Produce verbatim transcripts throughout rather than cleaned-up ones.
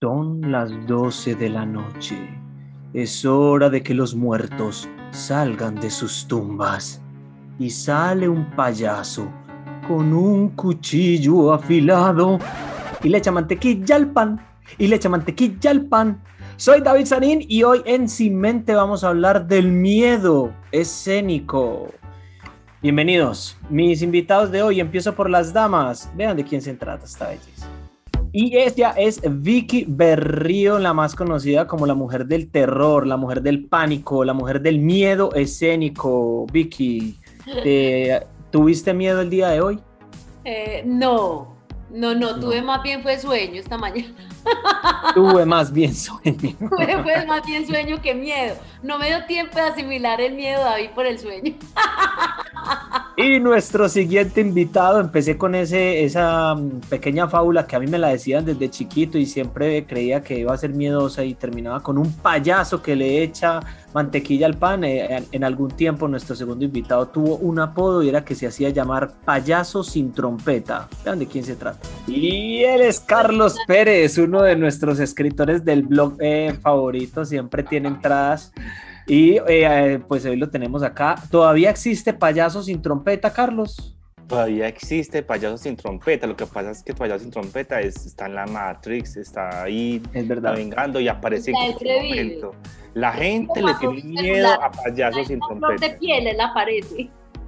Son las doce de la noche. Es hora de que los muertos salgan de sus tumbas. Y sale un payaso con un cuchillo afilado y le echa mantequilla al pan. Y le echa mantequilla al pan. Soy David Sanín y hoy en Sin Mente vamos a hablar del miedo escénico. Bienvenidos, mis invitados de hoy. Empiezo por las damas. Vean de quién se trata esta belleza. Y ella es Vicky Berrío, la más conocida como la mujer del terror, la mujer del pánico, la mujer del miedo escénico. Vicky, ¿te, ¿tuviste miedo el día de hoy? Eh, no, no, no, tuve no. más bien fue sueño esta mañana. Tuve más bien sueño. Tuve pues más bien sueño que miedo. No me dio tiempo de asimilar el miedo, David, por el sueño. Y nuestro siguiente invitado, empecé con ese, esa pequeña fábula que a mí me la decían desde chiquito y siempre creía que iba a ser miedosa y terminaba con un payaso que le echa mantequilla al pan. En, en algún tiempo nuestro segundo invitado tuvo un apodo y era que se hacía llamar payaso sin trompeta. Vean de quién se trata. Y él es Carlos Pérez, uno de nuestros escritores del blog eh, favorito, siempre tiene entradas. Y eh, pues hoy lo tenemos acá. ¿Todavía existe Payaso sin Trompeta, Carlos? Todavía existe Payaso sin Trompeta. Lo que pasa es que Payaso sin Trompeta es, está en la Matrix, está ahí es verdad. Navegando y aparece en cualquier momento. La gente le tiene miedo a Payaso sin Trompeta. De piel él aparece.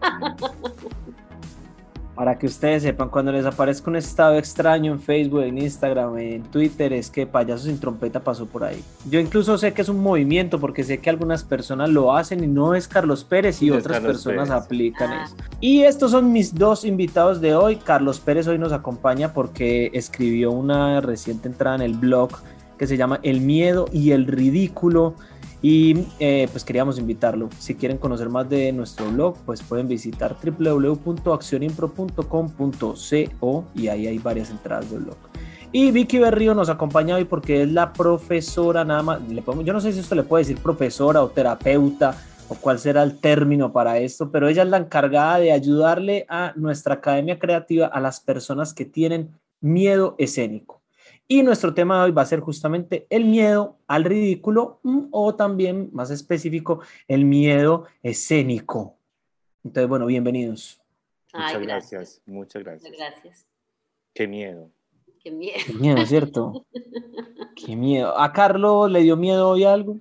Para que ustedes sepan, cuando les aparezca un estado extraño en Facebook, en Instagram, en Twitter, es que Payaso sin Trompeta pasó por ahí. Yo incluso sé que es un movimiento porque sé que algunas personas lo hacen y no es Carlos Pérez y no otras personas Pérez. aplican ah. eso. Y estos son mis dos invitados de hoy. Carlos Pérez hoy nos acompaña porque escribió una reciente entrada en el blog que se llama El miedo y el ridículo. Y eh, pues queríamos invitarlo. Si quieren conocer más de nuestro blog, pues pueden visitar doble u doble u doble u punto accionimpro punto com punto co y ahí hay varias entradas del blog. Y Vicky Berrío nos acompaña hoy porque es la profesora, nada más, le podemos, yo no sé si esto le puede decir profesora o terapeuta o cuál será el término para esto, pero ella es la encargada de ayudarle a nuestra academia creativa a las personas que tienen miedo escénico. Y nuestro tema de hoy va a ser justamente el miedo al ridículo o también, más específico, el miedo escénico. Entonces, bueno, bienvenidos. Muchas Ay, gracias. gracias, muchas gracias. Muchas gracias. Qué miedo. Qué miedo. Qué miedo, ¿cierto? Qué miedo. ¿A Carlos le dio miedo hoy algo?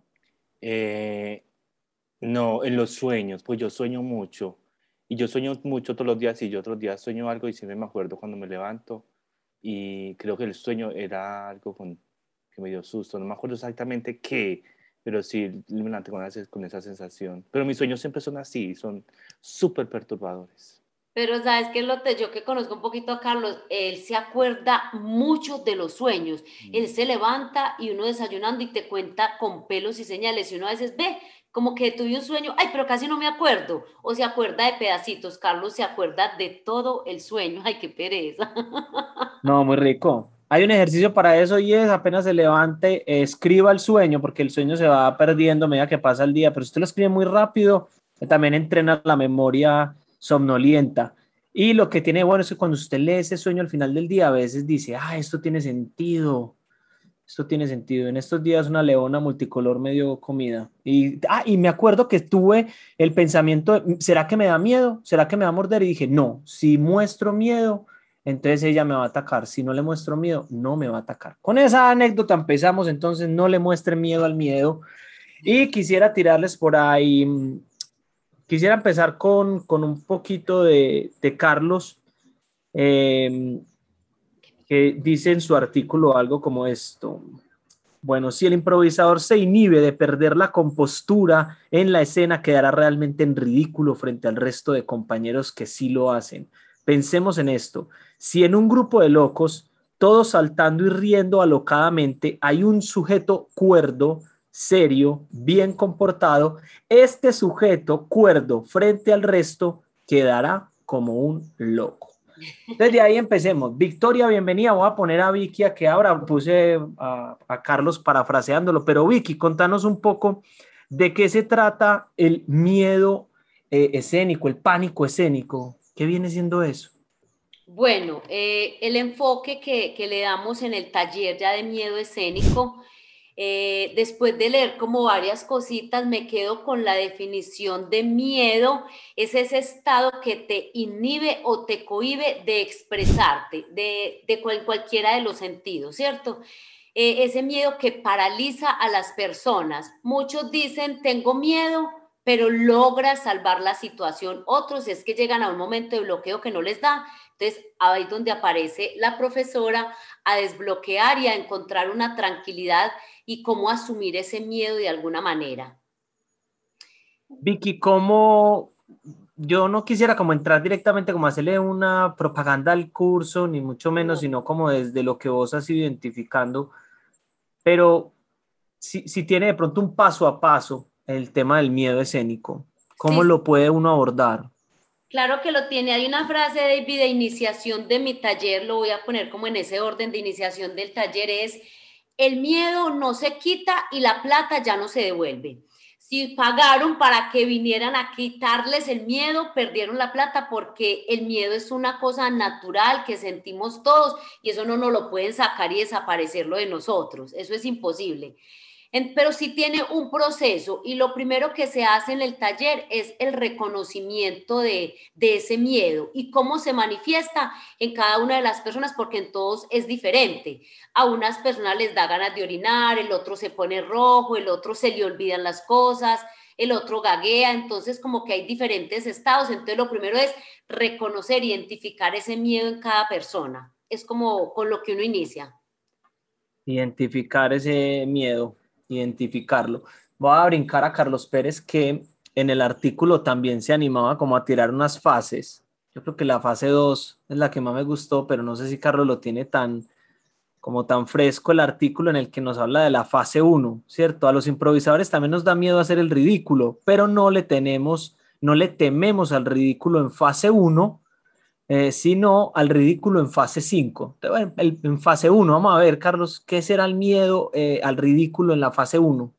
Eh, no, en los sueños, pues yo sueño mucho. Y yo sueño mucho todos los días y yo otros días sueño algo y siempre me acuerdo cuando me levanto. Y creo que el sueño era algo con, que me dio susto, no me acuerdo exactamente qué, pero sí me levanté con, con esa sensación. Pero mis sueños siempre son así, son súper perturbadores. Pero sabes que lo te, yo que conozco un poquito a Carlos, él se acuerda mucho de los sueños. Mm. Él se levanta y uno desayunando y te cuenta con pelos y señales y uno a veces ve como que tuve un sueño, ay, pero casi no me acuerdo, o se acuerda de pedacitos. Carlos se acuerda de todo el sueño, ay, qué pereza. No, muy rico. Hay un ejercicio para eso y es apenas se levante, eh, escriba el sueño, porque el sueño se va perdiendo a medida que pasa el día, pero si usted lo escribe muy rápido, también entrena la memoria somnolienta. Y lo que tiene bueno es que cuando usted lee ese sueño al final del día, a veces dice, ah, esto tiene sentido. Esto tiene sentido. En estos días una leona multicolor me dio comida. Y, ah, y me acuerdo que tuve el pensamiento, de, ¿será que me da miedo? ¿Será que me va a morder? Y dije, no, si muestro miedo, entonces ella me va a atacar. Si no le muestro miedo, no me va a atacar. Con esa anécdota empezamos, entonces no le muestre miedo al miedo. Y quisiera tirarles por ahí, quisiera empezar con, con un poquito de, de Carlos. Eh, que dice en su artículo algo como esto. Bueno, si el improvisador se inhibe de perder la compostura en la escena, quedará realmente en ridículo frente al resto de compañeros que sí lo hacen. Pensemos en esto. Si en un grupo de locos, todos saltando y riendo alocadamente, hay un sujeto cuerdo, serio, bien comportado, este sujeto cuerdo frente al resto quedará como un loco. Desde ahí empecemos. Victoria, bienvenida. Voy a poner a Vicky a que ahora puse a, a Carlos parafraseándolo, pero Vicky, contanos un poco de qué se trata el miedo eh, escénico, el pánico escénico. ¿Qué viene siendo eso? Bueno, eh, el enfoque que, que le damos en el taller ya de miedo escénico, eh, después de leer como varias cositas, me quedo con la definición de miedo. Es ese estado que te inhibe o te cohíbe de expresarte, de, de cual, cualquiera de los sentidos, ¿cierto? Eh, ese miedo que paraliza a las personas. Muchos dicen, tengo miedo, pero logra salvar la situación. Otros es que llegan a un momento de bloqueo que no les da. Entonces, ahí es donde aparece la profesora a desbloquear y a encontrar una tranquilidad y cómo asumir ese miedo de alguna manera. Vicky, ¿cómo? Yo no quisiera como entrar directamente como hacerle una propaganda al curso, ni mucho menos, sino como desde lo que vos has ido identificando, pero si, si tiene de pronto un paso a paso el tema del miedo escénico, ¿cómo Sí, lo puede uno abordar? claro que lo tiene. Hay una frase, David, de iniciación de mi taller, lo voy a poner como en ese orden de iniciación del taller, es: el miedo no se quita y la plata ya no se devuelve. Si pagaron para que vinieran a quitarles el miedo, perdieron la plata, porque el miedo es una cosa natural que sentimos todos y eso no nos lo pueden sacar y desaparecerlo de nosotros. Eso es imposible. En, pero sí tiene un proceso, y lo primero que se hace en el taller es el reconocimiento de, de ese miedo y cómo se manifiesta en cada una de las personas, porque en todos es diferente. A unas personas les da ganas de orinar, el otro se pone rojo, el otro se le olvidan las cosas, el otro gaguea. Entonces como que hay diferentes estados. Entonces lo primero es reconocer, identificar ese miedo en cada persona. Es como con lo que uno inicia. Identificar ese miedo, identificarlo. Voy a brincar a Carlos Pérez, que en el artículo también se animaba como a tirar unas fases. Yo creo que la fase dos es la que más me gustó, pero no sé si Carlos lo tiene tan, como tan fresco el artículo en el que nos habla de la fase uno, ¿cierto? A los improvisadores también nos da miedo hacer el ridículo, pero no le tenemos, no le tememos al ridículo en fase uno, eh, sino al ridículo en fase cinco. Entonces, el, en fase uno, vamos a ver, Carlos, ¿qué será el miedo eh, al ridículo en la fase uno?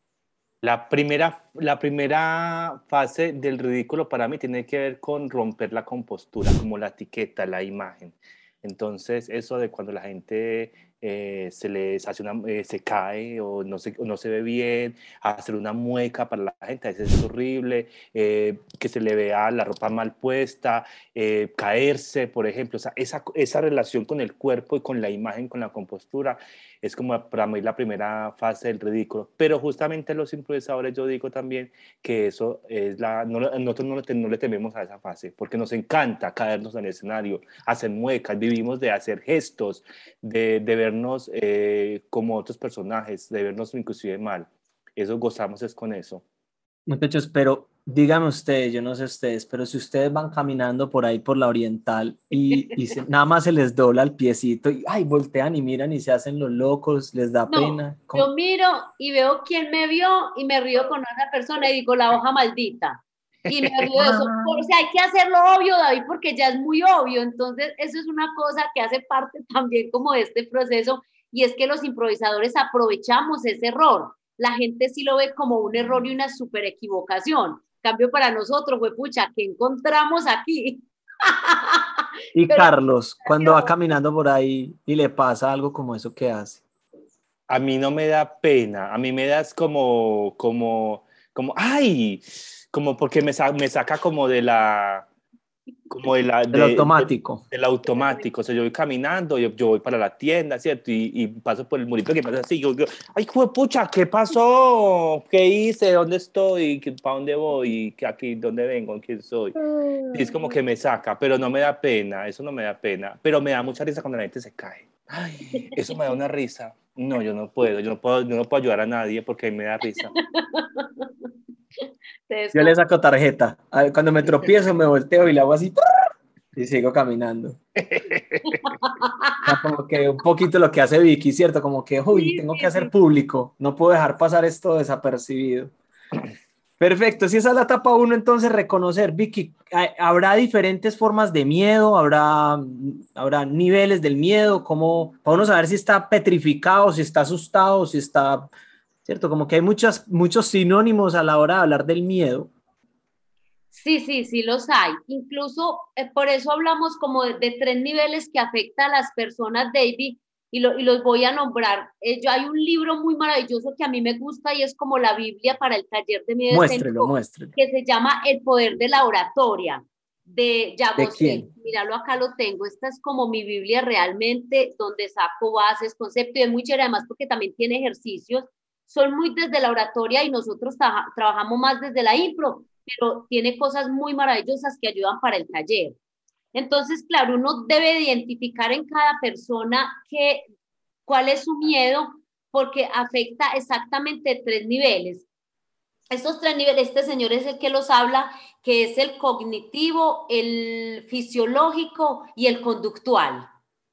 La primera, la primera fase del ridículo para mí tiene que ver con romper la compostura, como la etiqueta, la imagen. Entonces, eso de cuando la gente eh, se les hace una, eh, se cae o no se, o no se ve bien, hacer una mueca para la gente, a veces es horrible, eh, que se le vea la ropa mal puesta, eh, caerse, por ejemplo. O sea, esa, esa relación con el cuerpo y con la imagen, con la compostura, es como para mí la primera fase del ridículo. Pero justamente los improvisadores, yo digo también que eso es la, no, nosotros no le, no le tememos a esa fase, porque nos encanta caernos en el escenario, hacer muecas, vivimos de hacer gestos, de, de vernos eh, como otros personajes, de vernos inclusive mal. Eso gozamos es con eso. Muchachos, pero díganme ustedes, yo no sé ustedes, pero si ustedes van caminando por ahí por la Oriental y, y se, nada más se les dobla el piecito y ay, voltean y miran y se hacen los locos, les da No, pena. ¿Cómo? yo miro y veo quién me vio y me río con otra persona y digo, la hoja maldita. Y me río de eso. O sea, hay que hacerlo obvio, David, porque ya es muy obvio. Entonces, eso es una cosa que hace parte también como de este proceso, y es que los improvisadores aprovechamos ese error. La gente sí lo ve como un error y una super equivocación. Cambio para nosotros, fue pucha, ¿qué encontramos aquí? Y Pero Carlos, cuando va caminando por ahí y le pasa algo como eso, ¿qué hace? A mí no me da pena, a mí me das como, como, como, ay, como porque me, sa me saca como de la, como de la, El de, de, automático. del automático. O sea, yo voy caminando, yo, yo voy para la tienda, ¿cierto? Y, y paso por el murito que pasa así, yo digo, ay, pucha, ¿qué pasó? ¿Qué hice? ¿Dónde estoy? ¿Para dónde voy? ¿Qué aquí? ¿Dónde vengo? ¿Quién soy? Y es como que me saca, pero no me da pena, eso no me da pena, pero me da mucha risa cuando la gente se cae. Ay, eso me da una risa. No, yo no puedo, yo no puedo, yo no puedo ayudar a nadie porque me da risa. Yo le saco tarjeta. A ver, cuando me tropiezo, me volteo y le hago así y sigo caminando. O sea, como que un poquito lo que hace Vicky, ¿cierto? Como que, uy, sí, tengo que sí, hacer sí. público, no puedo dejar pasar esto desapercibido. Perfecto, si esa es la etapa uno, entonces reconocer, Vicky, ¿habrá diferentes formas de miedo? ¿Habrá, habrá niveles del miedo? ¿Cómo, para uno saber si está petrificado, si está asustado, si está, ¿cierto? Como que hay muchas, muchos sinónimos a la hora de hablar del miedo. Sí, sí, sí los hay. Incluso eh, por eso hablamos como de, de tres niveles que afecta a las personas, David, y, lo, y los voy a nombrar. Eh, yo hay un libro muy maravilloso que a mí me gusta y es como la Biblia para el taller de miedo Muéstrelo, escénico, muéstrelo. que se llama El poder de la oratoria, de ¿De Yagosé. quién? Míralo, acá lo tengo. Esta es como mi Biblia realmente, donde saco bases, conceptos, y es muy chévere además porque también tiene ejercicios. Son muy desde la oratoria y nosotros tra trabajamos más desde la impro, pero tiene cosas muy maravillosas que ayudan para el taller. Entonces, claro, uno debe identificar en cada persona qué, cuál es su miedo, porque afecta exactamente tres niveles. Estos tres niveles, este señor es el que los habla, que es el cognitivo, el fisiológico y el conductual.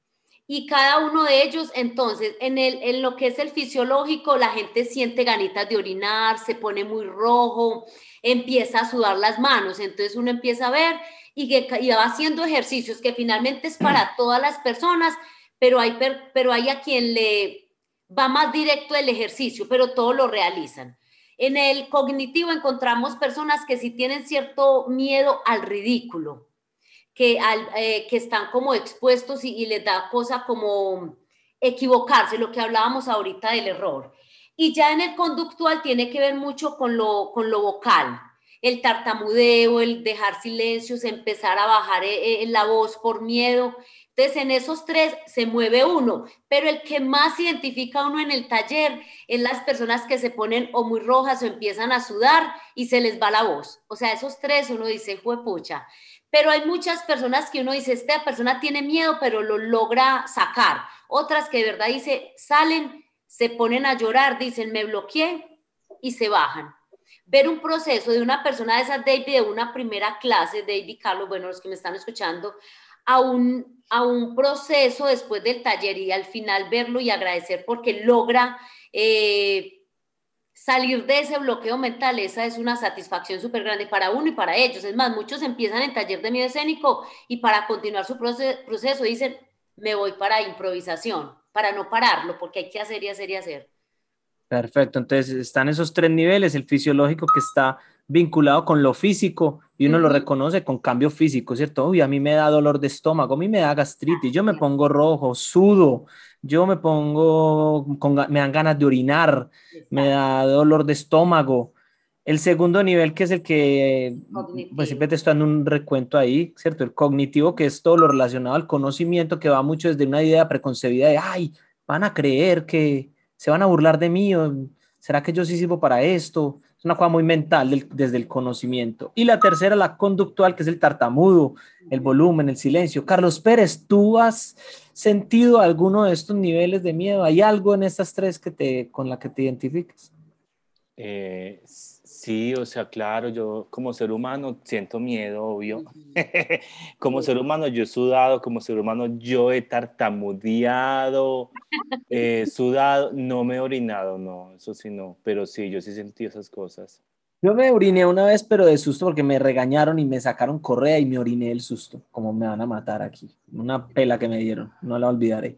Y cada uno de ellos, entonces, en, el, en lo que es el fisiológico, la gente siente ganitas de orinar, se pone muy rojo, empieza a sudar las manos, entonces uno empieza a ver y, que, y va haciendo ejercicios que finalmente es para todas las personas, pero hay, pero hay a quien le va más directo el ejercicio, pero todos lo realizan. En el cognitivo encontramos personas que sí tienen cierto miedo al ridículo, que, al, eh, que están como expuestos y, y les da cosa como equivocarse, lo que hablábamos ahorita del error. Y ya en el conductual tiene que ver mucho con lo, con lo vocal, el tartamudeo, el dejar silencios, empezar a bajar eh, la voz por miedo. Entonces, en esos tres se mueve uno, pero el que más identifica uno en el taller es las personas que se ponen o muy rojas o empiezan a sudar y se les va la voz. O sea, esos tres uno dice, juepucha. Pero hay muchas personas que uno dice, esta persona tiene miedo, pero lo logra sacar. Otras que de verdad dice, salen, se ponen a llorar, dicen, me bloqueé y se bajan. Ver un proceso de una persona de esas, David, de una primera clase, David, Carlos, bueno, los que me están escuchando, a un, a un proceso después del taller y al final verlo y agradecer porque logra eh, salir de ese bloqueo mental, esa es una satisfacción súper grande para uno y para ellos. Es más, muchos empiezan en taller de miedo escénico y para continuar su proceso, proceso dicen, me voy para improvisación, para no pararlo, porque hay que hacer y hacer y hacer. Perfecto, entonces están esos tres niveles, el fisiológico que está vinculado con lo físico y uno lo Uh-huh. reconoce con cambio físico, ¿cierto? Uy, a mí me da dolor de estómago, a mí me da gastritis, yo me pongo rojo, sudo, yo me pongo, con, me dan ganas de orinar, me Exacto. da dolor de estómago. El segundo nivel, que es el que, pues Cognitivo. siempre te estoy dando un recuento ahí, ¿cierto? El cognitivo, que es todo lo relacionado al conocimiento, que va mucho desde una idea preconcebida de, ay, van a creer que se van a burlar de mí, o será que yo sí sirvo para esto. Es una cosa muy mental del, desde el conocimiento. Y la tercera, la conductual, que es el tartamudo, el Uh-huh. volumen, el silencio. Carlos Pérez, ¿tú has sentido alguno de estos niveles de miedo? ¿Hay algo en estas tres que te, con la que te identificas? Eh, sí, o sea, claro, yo como ser humano siento miedo, obvio. Uh-huh. Como Sí. ser humano yo he sudado, como ser humano yo he tartamudeado, eh, sudado, no me he orinado, no, eso sí no, pero sí, yo sí sentí esas cosas. Yo me oriné una vez, pero de susto porque me regañaron y me sacaron correa y me oriné el susto, como me van a matar aquí. Una pela que me dieron, no la olvidaré.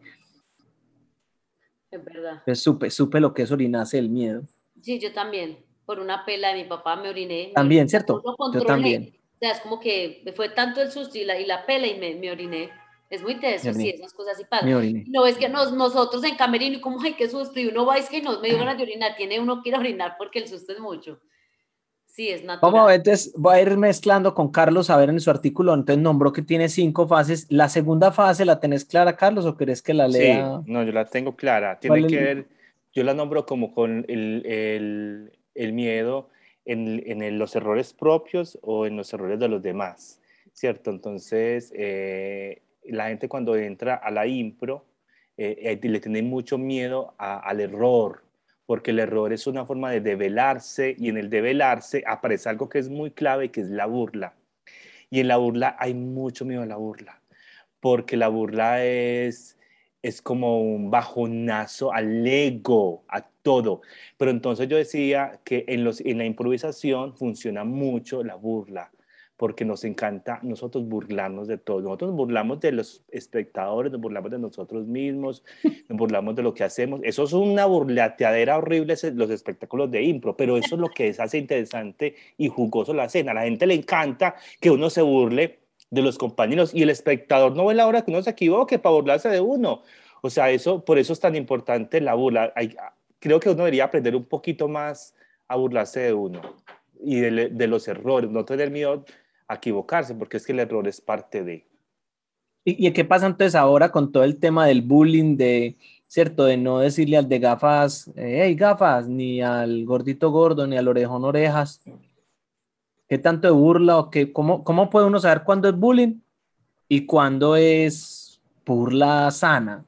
Es verdad. Pues supe, supe lo que es orinarse el miedo. Sí, yo también. Por una pela de mi papá me oriné, me oriné, También, no ¿cierto? lo Yo controlé. también. O sea, es como que me fue tanto el susto y la, y la pela y me, me oriné. Es muy Me teso, sí, oriné. esas cosas sí pasan. Me oriné. Y no es que nos, nosotros en camerino, y como, ay, qué susto, y uno va, es que no, me dio ganas de orinar, tiene uno que ir a orinar porque el susto es mucho. Sí, es Vamos a natural. ver, entonces voy a ir mezclando con Carlos a ver en su artículo, entonces nombró que tiene cinco fases. ¿La segunda fase la tenés clara, Carlos, o querés que la Sí, lea? no, yo la tengo clara. ¿Cuál Tiene es que el- ver, yo la nombro como con el, el, el miedo en, en el- los errores propios o en los errores de los demás, ¿cierto? Entonces, eh, la gente cuando entra a la impro eh, eh, le tiene mucho miedo a- al error, porque el error es una forma de develarse y en el develarse aparece algo que es muy clave, que es la burla. Y en la burla hay mucho miedo a la burla porque la burla es, es como un bajonazo al ego, a todo. Pero entonces yo decía que en, los, en la improvisación funciona mucho la burla, porque nos encanta nosotros burlarnos de todo. Nosotros nos burlamos de los espectadores, nos burlamos de nosotros mismos, nos burlamos de lo que hacemos. Eso es una burlateadera horrible, los espectáculos de impro, pero eso es lo que hace interesante y jugoso la escena. A la gente le encanta que uno se burle de los compañeros y el espectador no ve la hora que uno se equivoque para burlarse de uno. O sea, eso, por eso es tan importante la burla. Hay, creo que uno debería aprender un poquito más a burlarse de uno y de, de los errores, no tener miedo a equivocarse, porque es que el error es parte de... ¿Y, y qué pasa entonces ahora con todo el tema del bullying, de, cierto, de no decirle al de gafas, eh, hey gafas, ni al gordito gordo, ni al orejón orejas? ¿Qué tanto de burla o qué, cómo, cómo puede uno saber cuándo es bullying y cuándo es burla sana?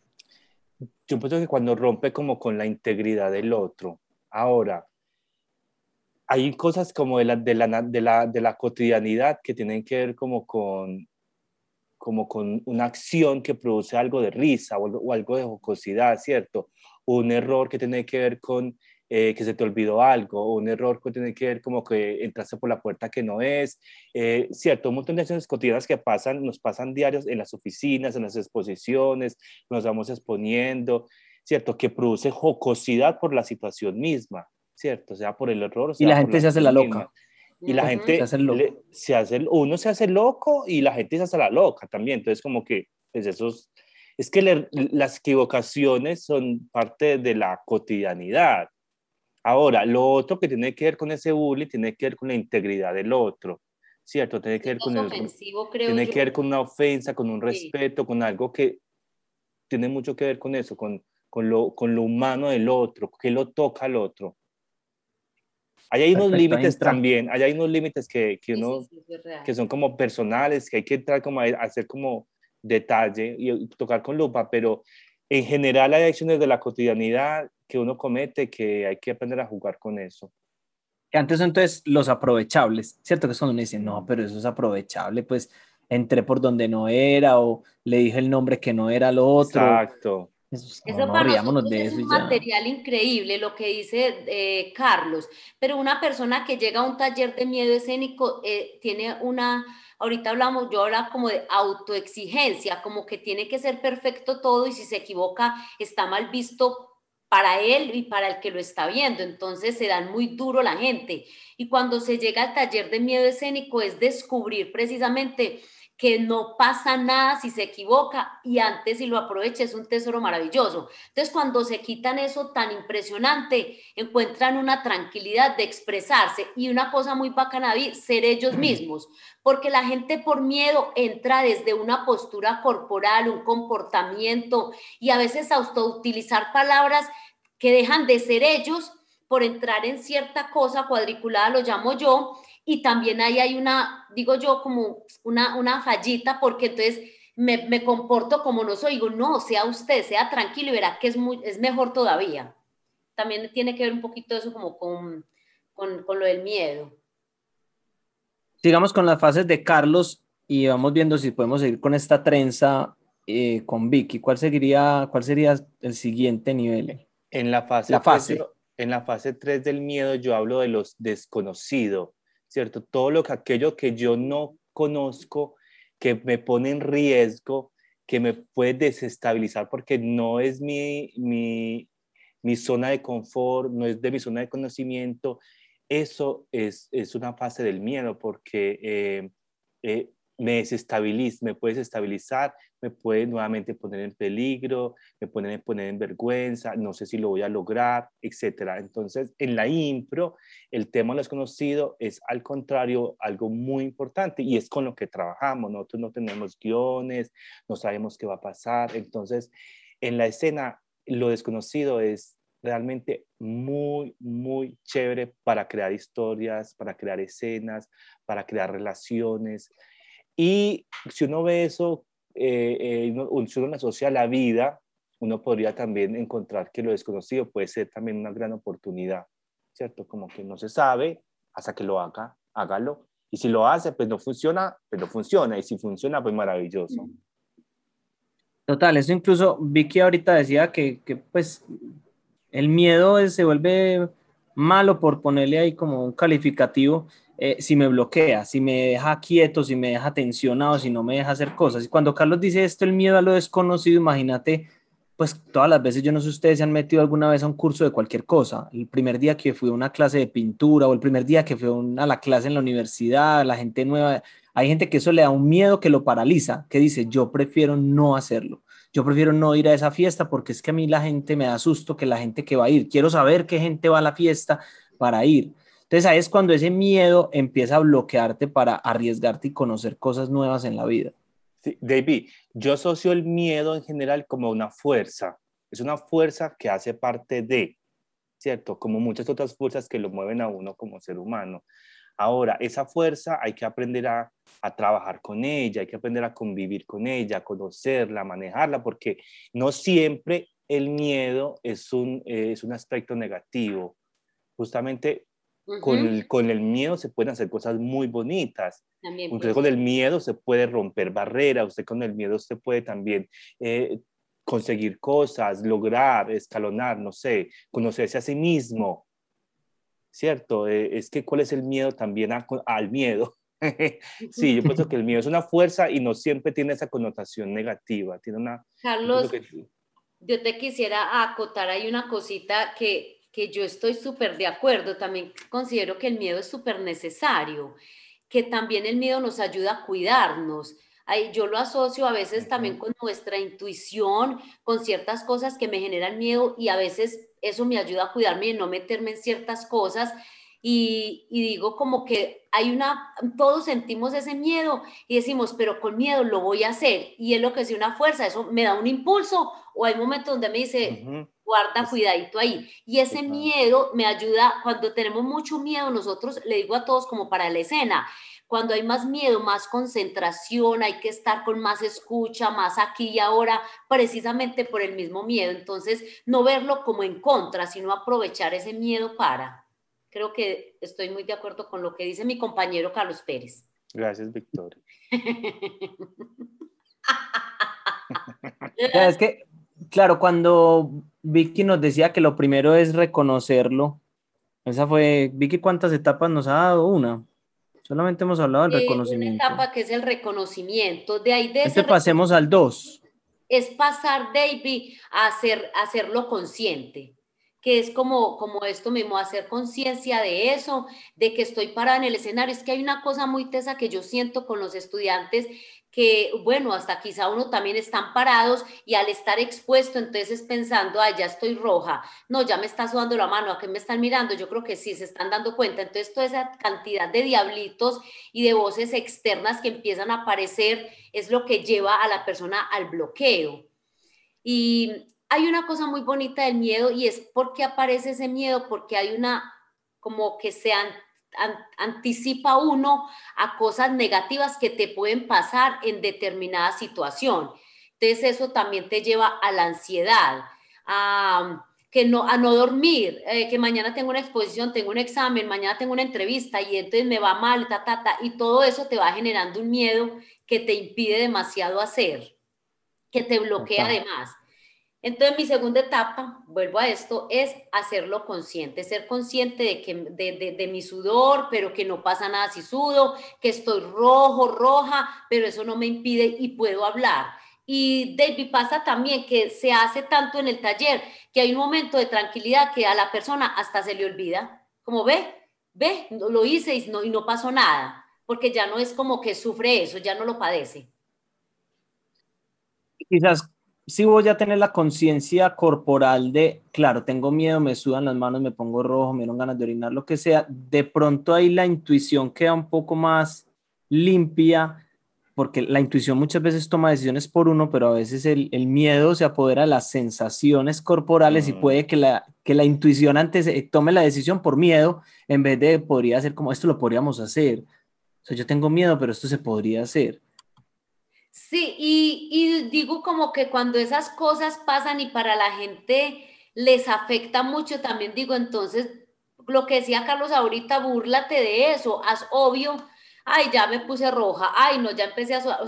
Yo pienso que cuando rompe como con la integridad del otro. Ahora, hay cosas como de la, de la, de la, de la cotidianidad que tienen que ver como con, como con una acción que produce algo de risa o, o algo de jocosidad, ¿cierto? Un error que tiene que ver con eh, que se te olvidó algo, o un error que tiene que ver como que entraste por la puerta que no es, eh, ¿cierto? Un montón de acciones cotidianas que pasan, nos pasan diarios en las oficinas, en las exposiciones, nos vamos exponiendo, ¿cierto? Que produce jocosidad por la situación misma, ¿cierto? Sea por el error, o Y sea la por la gente se hace la acción misma. loca. Y la Ujú. gente, Se hace el loco. le, se hace, uno se hace loco y la gente se hace la loca también. Entonces, como que, pues esos, es que le, las equivocaciones son parte de la cotidianidad. Ahora, lo otro que tiene que ver con ese bullying tiene que ver con la integridad del otro, ¿cierto? Tiene que ver Es con el, ofensivo, creo tiene yo. que ver con una ofensa, con un Sí. respeto, con algo que tiene mucho que ver con eso, con, con, lo, con lo humano del otro, que lo toca al otro. Ahí hay unos Perfecto, ahí límites entra. también, ahí hay unos límites que, que Sí, sí, uno, sí, eso es real. que son como personales, que hay que entrar como a, a hacer como detalle y, y tocar con lupa, pero en general hay acciones de la cotidianidad que uno comete que hay que aprender a jugar con eso. Que antes son entonces los aprovechables, ¿cierto? Que es cuando uno dice, no, pero eso es aprovechable, pues entré por donde no era o le dije el nombre que no era lo otro. Exacto. Eso es como, Eso no, para riámonos nosotros de es eso un y ya. material increíble, lo que dice eh, Carlos, pero una persona que llega a un taller de miedo escénico eh, tiene una, ahorita hablamos, yo hablaba como de autoexigencia, como que tiene que ser perfecto todo y si se equivoca está mal visto para él y para el que lo está viendo, entonces se dan muy duro la gente. Y cuando se llega al taller de miedo escénico es descubrir precisamente que no pasa nada si se equivoca y antes si lo aprovecha es un tesoro maravilloso. Entonces cuando se quitan eso tan impresionante, encuentran una tranquilidad de expresarse y una cosa muy bacana, ser ellos mismos, porque la gente por miedo entra desde una postura corporal, un comportamiento y a veces hasta utilizar palabras que dejan de ser ellos por entrar en cierta cosa cuadriculada, lo llamo yo, y también ahí hay una, digo yo, como una, una fallita, porque entonces me, me comporto como no soy, digo, no, sea usted, sea tranquilo y verá que es, muy, es mejor todavía. También tiene que ver un poquito eso como con, con, con lo del miedo. Sigamos con las fases de Carlos y vamos viendo si podemos seguir con esta trenza eh, con Vicky. ¿Cuál sería, cuál sería el siguiente nivel? En la fase La tres fase. yo, en la fase tres del miedo yo hablo de los desconocidos, ¿cierto? Todo lo que aquello que yo no conozco, que me pone en riesgo, que me puede desestabilizar porque no es mi, mi, mi zona de confort, no es de mi zona de conocimiento. Eso es, es una fase del miedo porque eh, eh, me desestabiliza, me puede desestabilizar, me puede nuevamente poner en peligro, me puede poner en vergüenza, no sé si lo voy a lograr, etcétera. Entonces, en la impro, el tema desconocido es al contrario algo muy importante y es con lo que trabajamos. Nosotros no tenemos guiones, no sabemos qué va a pasar. Entonces, en la escena, lo desconocido es realmente muy, muy chévere para crear historias, para crear escenas, para crear relaciones. Y si uno ve eso, eh, eh, uno, si uno lo asocia a la vida, uno podría también encontrar que lo desconocido puede ser también una gran oportunidad, ¿cierto? Como que no se sabe hasta que lo haga, hágalo. Y si lo hace, pues no funciona, pues no funciona. Y si funciona, pues maravilloso. Total, eso incluso Vicky ahorita decía que, que pues el miedo es- se vuelve malo, por ponerle ahí como un calificativo, eh, si me bloquea, si me deja quieto, si me deja tensionado, si no me deja hacer cosas. Y cuando Carlos dice esto, el miedo a lo desconocido, imagínate, pues todas las veces, yo no sé si ustedes se han metido alguna vez a un curso de cualquier cosa. El primer día que fui a una clase de pintura o el primer día que fui a, una, a la clase en la universidad, la gente nueva, hay gente que eso le da un miedo que lo paraliza, que dice, yo prefiero no hacerlo. Yo prefiero no ir a esa fiesta porque es que a mí la gente me da susto que la gente que va a ir. Quiero saber qué gente va a la fiesta para ir. Entonces ahí es cuando ese miedo empieza a bloquearte para arriesgarte y conocer cosas nuevas en la vida. Sí, David, yo asocio el miedo en general como una fuerza. Es una fuerza que hace parte de, ¿cierto? Como muchas otras fuerzas que lo mueven a uno como ser humano. Ahora, esa fuerza hay que aprender a, a trabajar con ella, hay que aprender a convivir con ella, a conocerla, a manejarla, porque no siempre el miedo es un, eh, es un aspecto negativo. Justamente con Ujú. el, con el miedo se pueden hacer cosas muy bonitas. También Usted pienso. con el miedo se puede romper barreras, usted con el miedo usted puede también eh, conseguir cosas, lograr, escalonar, no sé, conocerse a sí mismo, ¿cierto? Eh, es que ¿cuál es el miedo también a, al miedo? Sí, yo pienso que el miedo es una fuerza y no siempre tiene esa connotación negativa, tiene una, yo pienso Carlos, que sí. yo te quisiera acotar ahí una cosita que, que yo estoy súper de acuerdo. También considero que el miedo es súper necesario, que también el miedo nos ayuda a cuidarnos. Ahí yo lo asocio a veces también Uh-huh. con nuestra intuición, con ciertas cosas que me generan miedo y a veces eso me ayuda a cuidarme y no meterme en ciertas cosas. Y, y digo como que hay una, todos sentimos ese miedo y decimos, pero con miedo lo voy a hacer. Y es lo que es una fuerza, eso me da un impulso o hay momentos donde me dice, Uh-huh. guarda Es, cuidadito ahí. Y ese exacto. miedo me ayuda, cuando tenemos mucho miedo, nosotros le digo a todos como para la escena, cuando hay más miedo, más concentración, hay que estar con más escucha, más aquí y ahora, precisamente por el mismo miedo. Entonces, no verlo como en contra, sino aprovechar ese miedo para. Creo que estoy muy de acuerdo con lo que dice mi compañero Carlos Pérez. Gracias, Victoria. Ya, es que, claro, cuando Vicky nos decía que lo primero es reconocerlo, esa fue, Vicky, ¿cuántas etapas nos ha dado? Una. Solamente hemos hablado del Eh, una reconocimiento. etapa que es el reconocimiento. De ahí de ese Entonces pasemos al reconocimiento dos. es pasar, David, a, hacer, a hacerlo consciente, que es como, como esto mismo, hacer conciencia de eso, de que estoy parada en el escenario. Es que hay una cosa muy tesa que yo siento con los estudiantes que, bueno, hasta quizá uno también están parados y al estar expuesto, entonces pensando, ay, ya estoy roja, no, ya me está sudando la mano, ¿a qué me están mirando? Yo creo que sí, se están dando cuenta. Entonces, toda esa cantidad de diablitos y de voces externas que empiezan a aparecer es lo que lleva a la persona al bloqueo. Y hay una cosa muy bonita del miedo y es por qué aparece ese miedo, porque hay una, como que se an, an, anticipa uno a cosas negativas que te pueden pasar en determinada situación. Entonces eso también te lleva a la ansiedad, a, que no, a no dormir, eh, que mañana tengo una exposición, tengo un examen, mañana tengo una entrevista y entonces me va mal, ta, ta, ta, y todo eso te va generando un miedo que te impide demasiado hacer, que te bloquea Total. además. Entonces, mi segunda etapa, vuelvo a esto, es hacerlo consciente, ser consciente de, que, de, de, de mi sudor, pero que no pasa nada si sudo, que estoy rojo, roja, pero eso no me impide y puedo hablar. Y David, pasa también que se hace tanto en el taller que hay un momento de tranquilidad que a la persona hasta se le olvida, como ve, ve, lo hice y no, y no pasó nada, porque ya no es como que sufre eso, ya no lo padece. Quizás si voy a tener la conciencia corporal de, claro, tengo miedo, me sudan las manos, me pongo rojo, me dan ganas de orinar, lo que sea, de pronto ahí la intuición queda un poco más limpia, porque la intuición muchas veces toma decisiones por uno, pero a veces el, el miedo se apodera de las sensaciones corporales y Mm. puede que la, que la intuición antes eh, tome la decisión por miedo, en vez de podría ser como esto lo podríamos hacer. O sea, yo tengo miedo, pero esto se podría hacer. Sí, y, y digo como que cuando esas cosas pasan y para la gente les afecta mucho, también digo, entonces, lo que decía Carlos ahorita, búrlate de eso, haz obvio, ay, ya me puse roja, ay, no, ya empecé a sudar, o sea,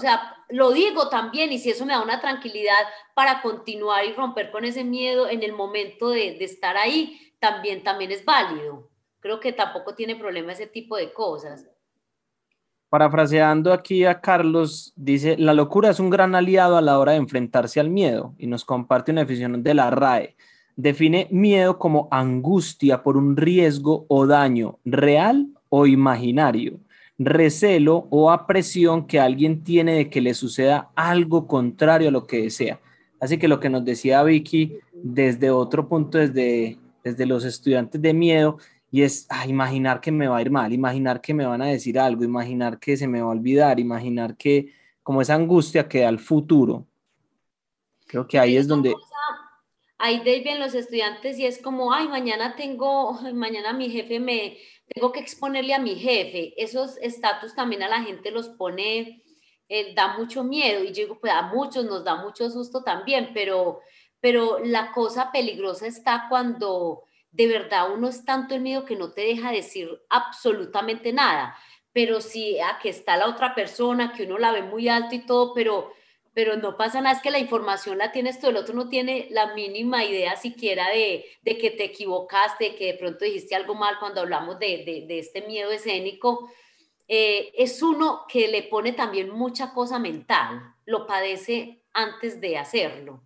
lo digo también, y si eso me da una tranquilidad para continuar y romper con ese miedo en el momento de, de estar ahí, también, también es válido. Creo que tampoco tiene problema ese tipo de cosas. Parafraseando aquí a Carlos, dice, la locura es un gran aliado a la hora de enfrentarse al miedo y nos comparte una definición de la R A E. Define miedo como angustia por un riesgo o daño real o imaginario, recelo o apresión que alguien tiene de que le suceda algo contrario a lo que desea. Así que lo que nos decía Vicky desde otro punto, desde, desde los estudiantes de miedo, y es ah, imaginar que me va a ir mal, imaginar que me van a decir algo, imaginar que se me va a olvidar, imaginar que como esa angustia que da el futuro. Creo que Y ahí hay es una donde... cosa, ahí deben los estudiantes y es como, ay, mañana tengo, ay, mañana mi jefe me, tengo que exponerle a mi jefe. Esos estatus también a la gente los pone, eh, da mucho miedo y yo digo, pues a muchos nos da mucho susto también, pero, pero la cosa peligrosa está cuando de verdad uno es tanto el miedo que no te deja decir absolutamente nada. Pero sí, a que está la otra persona, que uno la ve muy alto y todo, pero pero no pasa nada, es que la información la tienes tú, el otro no tiene la mínima idea siquiera de, de que te equivocaste, de que de pronto dijiste algo mal cuando hablamos de, de, de este miedo escénico. Eh, es uno que le pone también mucha cosa mental, lo padece antes de hacerlo.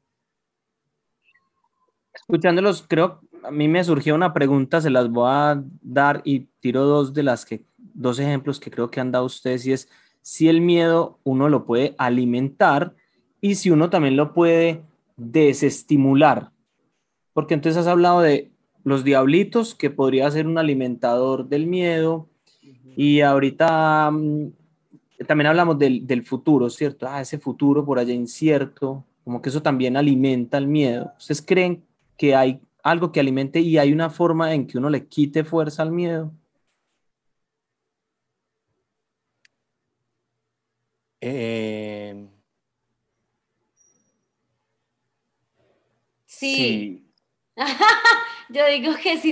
Escuchándolos, creo, a mí me surgió una pregunta, se las voy a dar y tiro dos de las que, dos ejemplos que creo que han dado ustedes, y es si el miedo uno lo puede alimentar y si uno también lo puede desestimular. Porque entonces has hablado de los diablitos, que podría ser un alimentador del miedo, y ahorita mm, también hablamos del, del futuro, ¿cierto? Ah, ese futuro por allá incierto, como que eso también alimenta el miedo. ¿Ustedes creen que hay algo que alimente y hay una forma en que uno le quite fuerza al miedo? Eh, Sí, sí, yo digo que sí.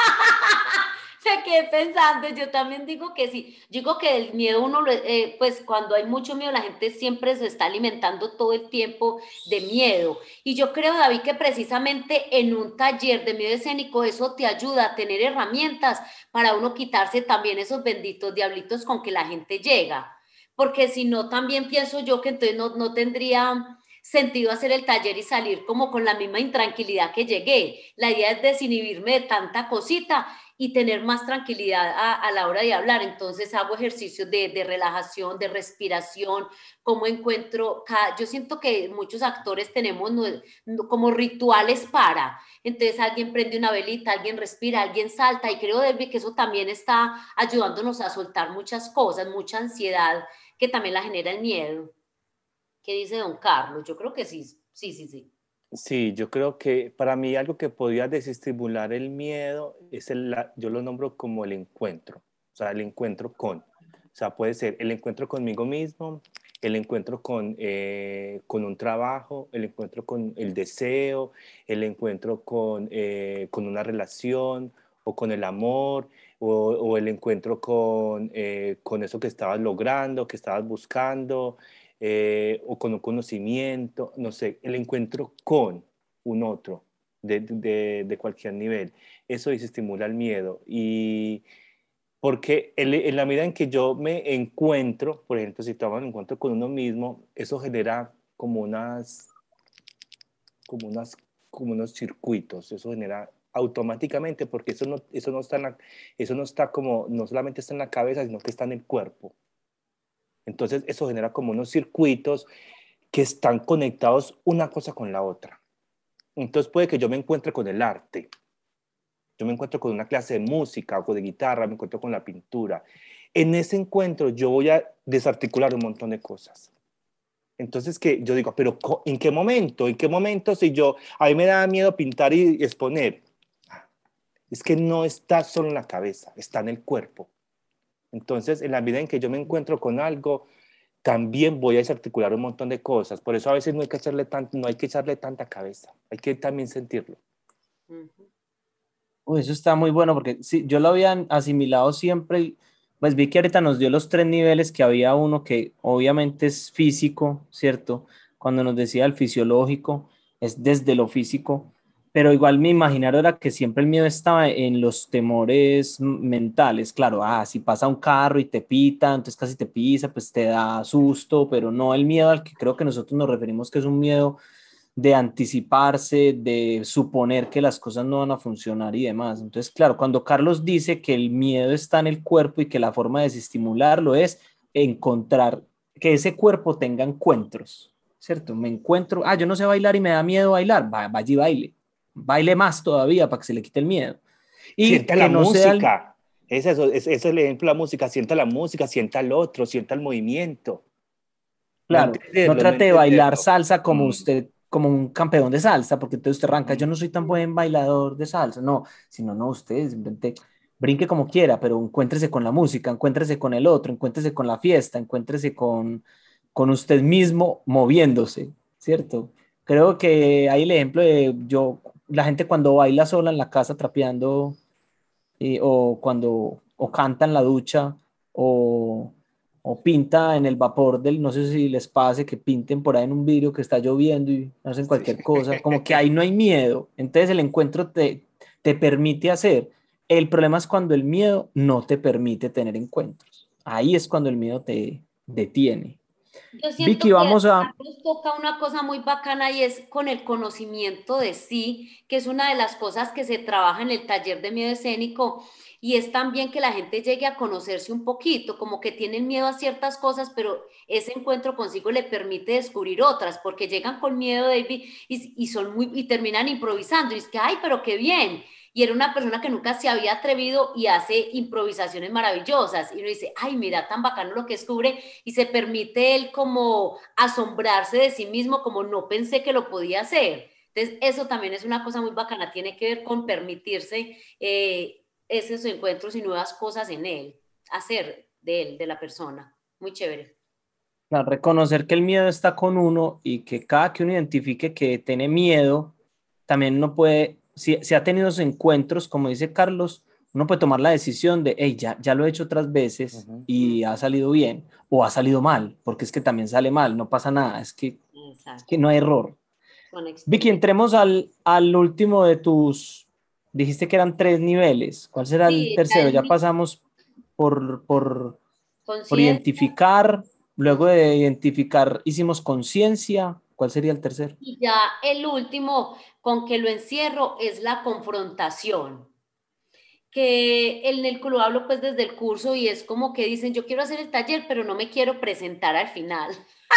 Me quedé pensando, yo también digo que sí. Yo digo que el miedo uno, lo- eh, pues cuando hay mucho miedo, la gente siempre se está alimentando todo el tiempo de miedo. Y yo creo, David, que precisamente en un taller de miedo escénico eso te ayuda a tener herramientas para uno quitarse también esos benditos diablitos con que la gente llega. Porque si no, también pienso yo que entonces no, no tendría sentido hacer el taller y salir como con la misma intranquilidad que llegué. La idea es desinhibirme de tanta cosita y tener más tranquilidad a, a la hora de hablar. Entonces hago ejercicios de, de relajación, de respiración, cómo encuentro, cada, yo siento que muchos actores tenemos no, no, como rituales para, entonces alguien prende una velita, alguien respira, alguien salta y creo, Delvi, que eso también está ayudándonos a soltar muchas cosas, mucha ansiedad que también la genera el miedo. ¿Qué dice don Carlos? Yo creo que sí, sí, sí, sí. sí, yo creo que para mí algo que podría desestimular el miedo es el, la- yo lo nombro como el encuentro, o sea, el encuentro con, o sea, puede ser el encuentro conmigo mismo, el encuentro con, eh, con un trabajo, el encuentro con el deseo, el encuentro con, eh, con una relación o con el amor, o, o el encuentro con, eh, con eso que estabas logrando, que estabas buscando, eh, o con un conocimiento, no sé, el encuentro con un otro de, de, de cualquier nivel. Eso desestimula el miedo. Y porque en, en la medida en que yo me encuentro, por ejemplo, si estamos en encuentro con uno mismo, eso genera como unas, como unas, como unos circuitos, eso genera automáticamente, porque eso no, eso no está en la, eso no está como, no solamente está en la cabeza, sino que está en el cuerpo. Entonces eso genera como unos circuitos que están conectados una cosa con la otra. Entonces puede que yo me encuentre con el arte, yo me encuentro con una clase de música o de guitarra, me encuentro con la pintura. En ese encuentro yo voy a desarticular un montón de cosas. Entonces que yo digo, pero ¿en qué momento? ¿En qué momento si yo, a mí me da miedo pintar y exponer? Es que no está solo en la cabeza, está en el cuerpo. Entonces, en la medida en que yo me encuentro con algo, también voy a desarticular un montón de cosas. Por eso a veces no hay que echarle, tan, no hay que echarle tanta cabeza, hay que también sentirlo. Uh -huh. Uy, eso está muy bueno porque sí, yo lo había asimilado siempre Pues vi que ahorita nos dio los tres niveles, que había uno que obviamente es físico, ¿cierto? Cuando nos decía el fisiológico, es desde lo físico, pero igual mi imaginario era que siempre el miedo estaba en los temores m- mentales. Claro, ah, si pasa un carro y te pita, entonces casi te pisa, pues te da susto, pero no el miedo al que creo que nosotros nos referimos, que es un miedo de anticiparse, de suponer que las cosas no van a funcionar y demás. Entonces, claro, cuando Carlos dice que el miedo está en el cuerpo y que la forma de desestimularlo es encontrar, que ese cuerpo tenga encuentros, ¿cierto? Me encuentro, ah, yo no sé bailar y me da miedo bailar, Va- vaya y baile, baile más todavía para que se le quite el miedo. Y Sienta la que no sea el, música. Es eso, es, eso es el ejemplo de la música. Sienta la música, sienta el otro, sienta el movimiento. No claro, no entenderlo, no trate de bailar entenderlo. salsa como Mm, usted, como un campeón de salsa, porque entonces usted arranca, yo mm. no soy tan buen bailador de salsa, no, sino no, usted simplemente brinque como quiera, pero encuéntrese con la música, encuéntrese con el otro, encuéntrese con la fiesta, encuéntrese con, con usted mismo moviéndose, ¿cierto? Creo que hay el ejemplo de yo, la gente cuando baila sola en la casa trapeando, eh, o cuando o canta en la ducha o, o pinta en el vapor del, no sé si les pase que pinten por ahí en un vidrio que está lloviendo y hacen Sí. cualquier cosa, como que ahí no hay miedo, entonces el encuentro te, te permite hacer. El problema es cuando el miedo no te permite tener encuentros. Ahí es cuando el miedo te detiene. Yo siento Vicky, que vamos a... Carlos toca una cosa muy bacana y es con el conocimiento de sí, que es una de las cosas que se trabaja en el taller de miedo escénico y es también que la gente llegue a conocerse un poquito, como que tienen miedo a ciertas cosas, pero ese encuentro consigo le permite descubrir otras, porque llegan con miedo, David, y, y son muy, y terminan improvisando y es que, ay, pero qué bien. Y era una persona que nunca se había atrevido y hace improvisaciones maravillosas. Y uno dice, ay, mira, tan bacano lo que descubre y se permite él como asombrarse de sí mismo, como no pensé que lo podía hacer. Entonces, eso también es una cosa muy bacana, tiene que ver con permitirse eh, esos encuentros y nuevas cosas en él, hacer de él, de la persona. Muy chévere. Claro, reconocer que el miedo está con uno y que cada que uno identifique que tiene miedo, también uno puede, si, si ha tenido esos encuentros, como dice Carlos, uno puede tomar la decisión de, hey, ya, ya lo he hecho otras veces Ujú. y ha salido bien o ha salido mal, porque es que también sale mal, no pasa nada, es que, es Exacto. que no hay error. Con Vicky, experiencia. entremos al, al último de tus, dijiste que eran tres niveles, ¿cuál será el Sí, ya tercero? Ya el pasamos por, por por conciencia. identificar, luego de identificar hicimos conciencia, ¿cuál sería el tercero? Y ya el último con que lo encierro es la confrontación. Que en el que lo hablo pues desde el curso y es como que dicen, yo quiero hacer el taller, pero no me quiero presentar al final.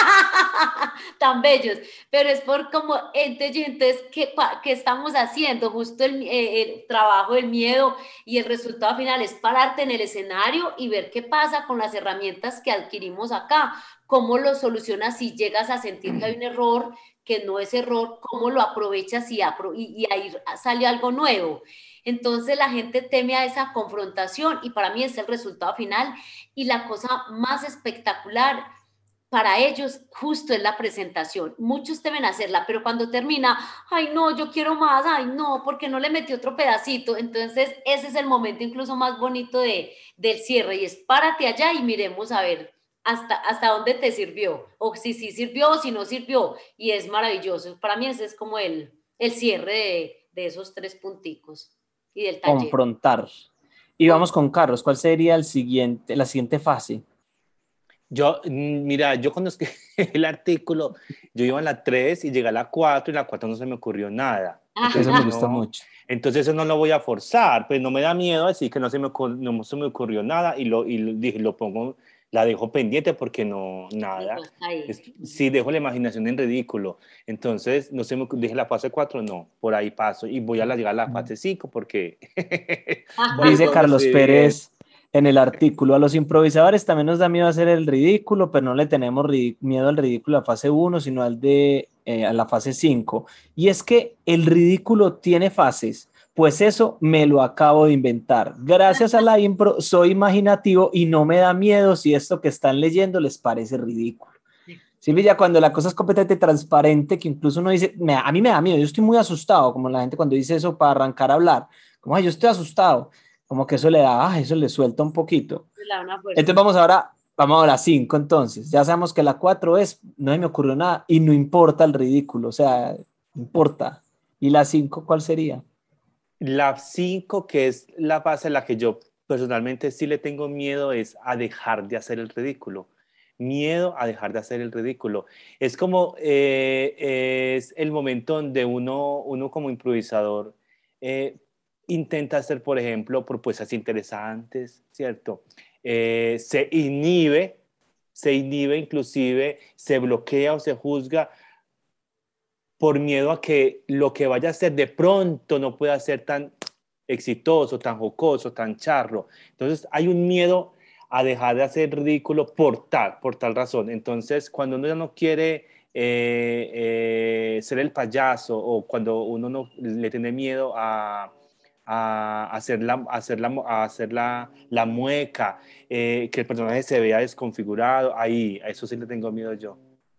Tan bellos, pero es por como, entonces, entonces ¿qué, ¿qué estamos haciendo? Justo el, eh, el trabajo del miedo y el resultado final es pararte en el escenario y ver qué pasa con las herramientas que adquirimos acá, cómo lo solucionas si llegas a sentir que hay un error, que no es error, cómo lo aprovechas y, apro y, y ahí sale algo nuevo. Entonces la gente teme a esa confrontación y para mí es el resultado final y la cosa más espectacular para ellos justo es la presentación. Muchos deben hacerla, pero cuando termina, ay no, yo quiero más, ay no, porque no le metí otro pedacito. Entonces ese es el momento incluso más bonito de, del cierre y es párate allá y miremos a ver hasta, hasta dónde te sirvió, o si sí sirvió o si no sirvió. Y es maravilloso. Para mí ese es como el, el cierre de, de esos tres punticos y del taller. Confrontar. Y Con, vamos con Carlos, ¿cuál sería el siguiente, la siguiente fase? Yo, mm, mira, yo cuando escribí el artículo, yo iba a la tres y llegué a la cuatro y en la cuatro no se me ocurrió nada. Eso Entonces, me gusta no, mucho. entonces eso no lo voy a forzar, pues no me da miedo decir que no se me, ocur- no se me ocurrió nada y lo, y lo, dije, lo pongo, la dejo pendiente porque no, nada. ahí. Es, sí, dejo la imaginación en ridículo. Entonces, no se me, ocur- dije la fase cuatro no, por ahí paso y voy a la, llegar a la fase cinco porque por ahí Dice fue donde Carlos estoy bien. Pérez en el artículo, a los improvisadores también nos da miedo hacer el ridículo, pero no le tenemos miedo al ridículo a fase uno, sino al de eh, a la fase cinco. Y es que el ridículo tiene fases, pues eso me lo acabo de inventar. Gracias a la impro soy imaginativo y no me da miedo si esto que están leyendo les parece ridículo. Sí, ya cuando la cosa es completamente transparente, que incluso uno dice, me, a mí me da miedo, yo estoy muy asustado, como la gente cuando dice eso para arrancar a hablar, como, ay, yo estoy asustado. como que eso le da, ah, eso le suelta un poquito. Le da una fuerza. Entonces vamos ahora, vamos a la cinco entonces. Ya sabemos que la cuatro es, no se me ocurrió nada y no importa el ridículo, o sea, no importa. ¿Y la cinco cuál sería? La cinco, que es la base a la que yo personalmente sí le tengo miedo, es a dejar de hacer el ridículo. Miedo a dejar de hacer el ridículo. Es como, eh, es el momento donde uno, uno como improvisador eh, intenta hacer, por ejemplo, propuestas interesantes, ¿cierto? Eh, se inhibe, se inhibe inclusive, se bloquea o se juzga por miedo a que lo que vaya a hacer de pronto no pueda ser tan exitoso, tan jocoso, tan charro. Entonces hay un miedo a dejar de hacer ridículo por tal, por tal razón. Entonces cuando uno ya no quiere eh, eh, ser el payaso o cuando uno no le tiene miedo a, a hacer la, a hacer la, a hacer la, la mueca, eh, que el personaje se vea desconfigurado, ahí, a eso sí le tengo miedo yo.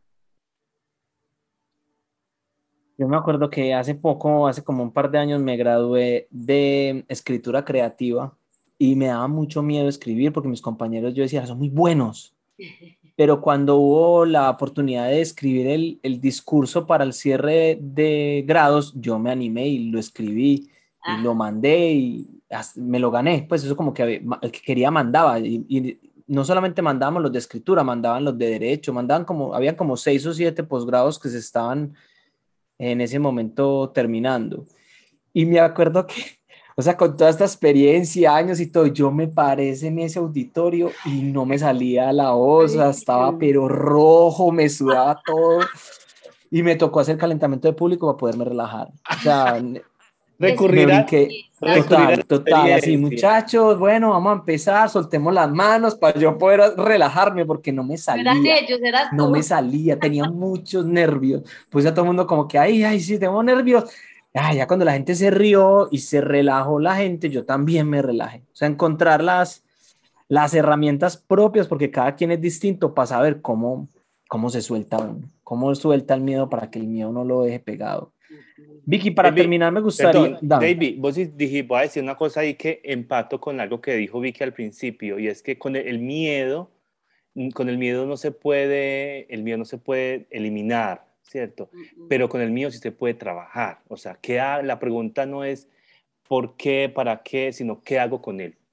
Yo me acuerdo que hace poco, hace como un par de años, me gradué de escritura creativa y me daba mucho miedo escribir porque mis compañeros, yo decía, son muy buenos. Pero cuando hubo la oportunidad de escribir el, el discurso para el cierre de grados, yo me animé y lo escribí y Ah, lo mandé y me lo gané. Pues eso como que el que quería mandaba y, y no solamente mandábamos los de escritura, mandaban los de derecho, mandaban como, habían como seis o siete posgrados que se estaban en ese momento terminando. Y me acuerdo que, o sea, con toda esta experiencia, años y todo, yo me paré en ese auditorio y no me salía la voz, o sea, estaba pero rojo, me sudaba todo y me tocó hacer calentamiento de público para poderme relajar. O sea, es me Recurrir a, brinqué. recurrir a la Total, total, así, experiencia. muchachos, bueno, vamos a empezar, soltemos las manos para yo poder relajarme porque no me no eran salía, ellos, eras no me tú. salía, tenía muchos nervios, pues ya todo el mundo como que, ay, ay, sí, tengo nervios. Ah, ya cuando la gente se rió y se relajó la gente, yo también me relajé. O sea, encontrar las, las herramientas propias, porque cada quien es distinto para saber cómo, cómo se suelta uno, cómo suelta el miedo para que el miedo no lo deje pegado. Vicky, para David, terminar, me gustaría, perdón, dame. David, vos dijiste, voy a decir una cosa ahí que empato con algo que dijo Vicky al principio, y es que con el, el miedo, con el miedo no se puede, el miedo no se puede eliminar, ¿cierto? Pero con el miedo sí se puede trabajar. O sea, ¿qué ha- la pregunta no es por qué, para qué, sino qué hago con él.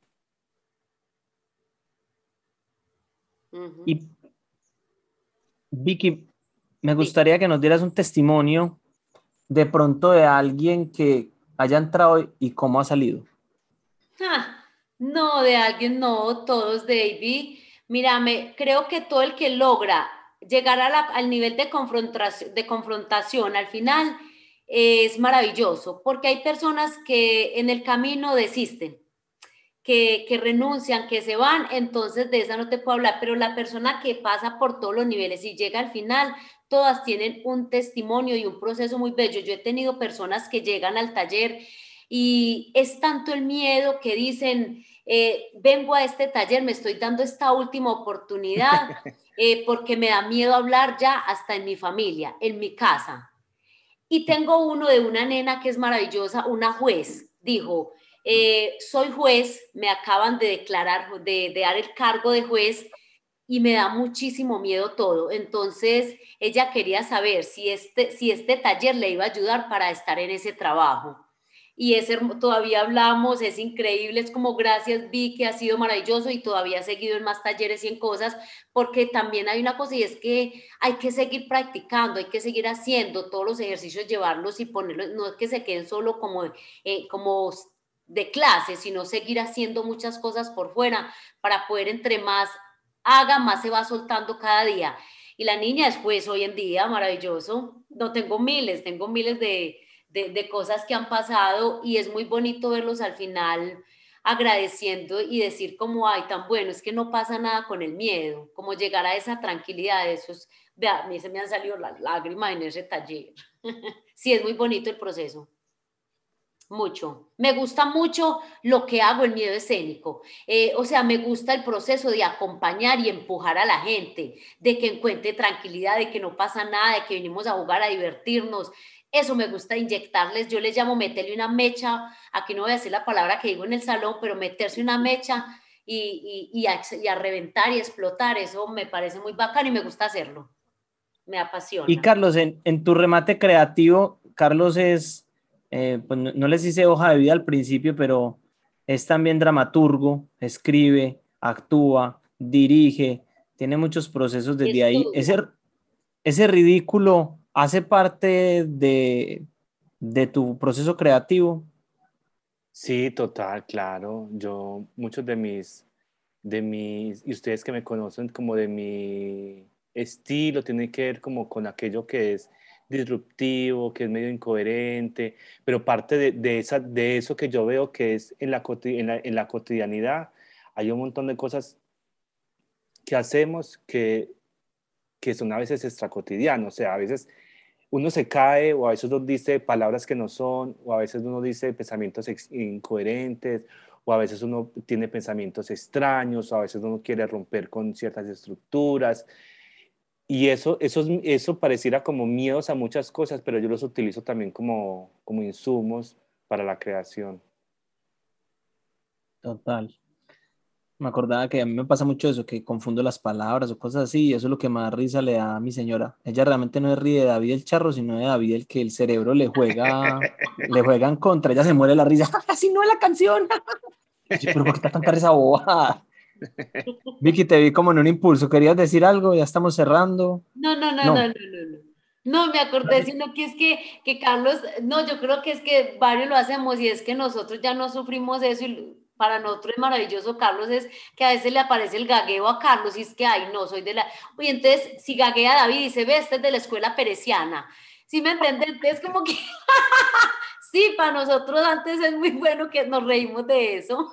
Ujú. Y Vicky, me Sí. gustaría que nos dieras un testimonio de pronto de alguien que haya entrado y cómo ha salido. Ah, no, de alguien no, todos, David. Mírame, creo que todo el que logra llegar a la- al nivel de confrontación, de confrontación al final es maravilloso, porque hay personas que en el camino desisten, que, que renuncian, que se van, entonces de esa no te puedo hablar, pero la persona que pasa por todos los niveles y llega al final, todas tienen un testimonio y un proceso muy bello. Yo he tenido personas que llegan al taller y es tanto el miedo que dicen, eh, vengo a este taller, me estoy dando esta última oportunidad eh, porque me da miedo hablar ya hasta en mi familia, en mi casa. Y tengo uno de una nena que es maravillosa, una juez, dijo, eh, soy juez, me acaban de declarar, de, de dar el cargo de juez y me da muchísimo miedo todo. Entonces, ella quería saber si este, si este taller le iba a ayudar para estar en ese trabajo. Y es, todavía hablamos, es increíble, es como gracias Vi, que ha sido maravilloso y todavía ha seguido en más talleres y en cosas, porque también hay una cosa y es que hay que seguir practicando, hay que seguir haciendo todos los ejercicios, llevarlos y ponerlos, no es que se queden solo como, eh, como de clase, sino seguir haciendo muchas cosas por fuera para poder entre más haga, más se va soltando cada día. Y la niña es juez hoy en día, maravilloso. No tengo miles, tengo miles de, de, de cosas que han pasado y es muy bonito verlos al final agradeciendo y decir como, ay, tan bueno, es que no pasa nada con el miedo, como llegar a esa tranquilidad, eso es, vea, a mí se me han salido las lágrimas en ese taller. Sí, es muy bonito el proceso. Mucho. Me gusta mucho lo que hago, el miedo escénico. Eh, o sea, me gusta el proceso de acompañar y empujar a la gente, de que encuentre tranquilidad, de que no pasa nada, de que venimos a jugar, a divertirnos. Eso me gusta inyectarles, yo les llamo meterle una mecha, aquí no voy a decir la palabra que digo en el salón, pero meterse una mecha y, y, y, a, y a reventar y explotar, eso me parece muy bacano y me gusta hacerlo, me apasiona. Y Carlos, en, en tu remate creativo, Carlos es, eh, pues no, no les hice hoja de vida al principio, pero es también dramaturgo, escribe, actúa, dirige, tiene muchos procesos desde ahí. Estudia. Ese, ese ridículo hace parte de, de tu proceso creativo. Sí, total, claro. Yo, muchos de mis, de mis, y ustedes que me conocen como de mi estilo, tienen que ver como con aquello que es disruptivo, que es medio incoherente, pero parte de, de, esa, de eso que yo veo que es en la, coti- en la, en la cotidianidad, hay un montón de cosas que hacemos que, que son a veces extracotidianos, o sea, a veces uno se cae o a veces uno dice palabras que no son, o a veces uno dice pensamientos ex- incoherentes, o a veces uno tiene pensamientos extraños, o a veces uno quiere romper con ciertas estructuras. Y eso, eso, es- eso pareciera como miedos a muchas cosas, pero yo los utilizo también como, como insumos para la creación. Total. Me acordaba que a mí me pasa mucho eso, que confundo las palabras o cosas así, y eso es lo que más risa le da a mi señora. Ella realmente no es ríe de David el charro, sino de David el que el cerebro le juega, le juega en contra. Ella se muere de la risa. Así no es la canción. Y yo, pero ¿por qué te cantar esa bobada? Vicky, te vi como en un impulso. ¿Querías decir algo? Ya estamos cerrando. No, no, no, no, no, No. no, no. No, me acordé, sino que es que, que Carlos, no, yo creo que es que varios lo hacemos y es que nosotros ya no sufrimos eso y para nosotros es maravilloso, Carlos, es que a veces le aparece el gagueo a Carlos y es que, ay, no, soy de la... Oye, entonces, si gaguea David y dice, ve, este es de la escuela peresiana, ¿sí me entiendes? Entonces, como que, sí, para nosotros antes es muy bueno que nos reímos de eso.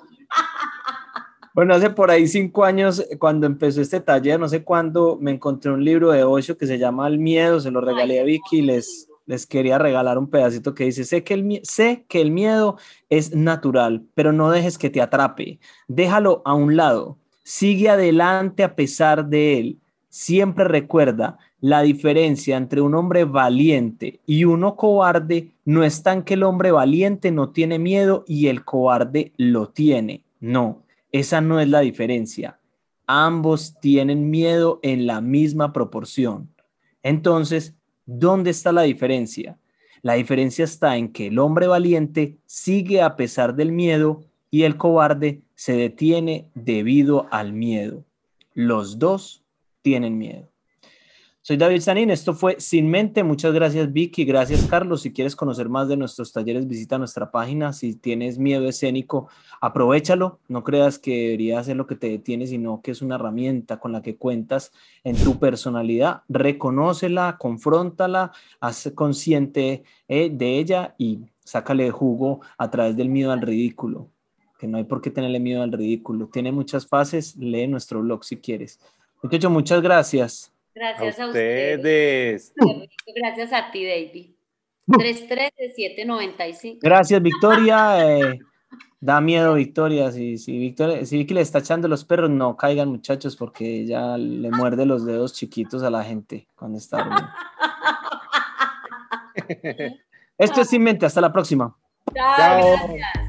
Bueno, hace por ahí cinco años, eh, cuando empezó este taller, no sé cuándo, me encontré un libro de Osho que se llama El miedo, se lo Ay, regalé qué a Vicky y hermoso ese les, libro. les quería regalar un pedacito que dice, sé que, el, mie- sé que el miedo es natural, pero no dejes que te atrape, déjalo a un lado, sigue adelante a pesar de él, siempre recuerda, la diferencia entre un hombre valiente y uno cobarde no está en que el hombre valiente no tiene miedo y el cobarde lo tiene, no. Esa no es la diferencia. Ambos tienen miedo en la misma proporción. Entonces, ¿dónde está la diferencia? La diferencia está en que el hombre valiente sigue a pesar del miedo y el cobarde se detiene debido al miedo. Los dos tienen miedo. Soy David Sanín, esto fue Sin Mente. Muchas gracias Vicky, gracias Carlos. Si quieres conocer más de nuestros talleres, visita nuestra página. Si tienes miedo escénico, aprovéchalo. No creas que debería ser lo que te detiene, sino que es una herramienta con la que cuentas en tu personalidad. Reconócela, confróntala, haz consciente eh, de ella y sácale jugo a través del miedo al ridículo, que no hay por qué tenerle miedo al ridículo. Tiene muchas fases, lee nuestro blog si quieres. Muchachos, muchas gracias. A Gracias a ustedes. ustedes. Qué rico. Gracias a ti, David. tres tres siete nueve cinco. Gracias, Victoria. Eh, da miedo, Victoria. Si, si, Victoria. si Vicky le está echando los perros, no caigan, muchachos, porque ella le muerde los dedos chiquitos a la gente cuando está durmiendo. Esto es Sin Mente. Hasta la próxima. Chao, Chao. gracias.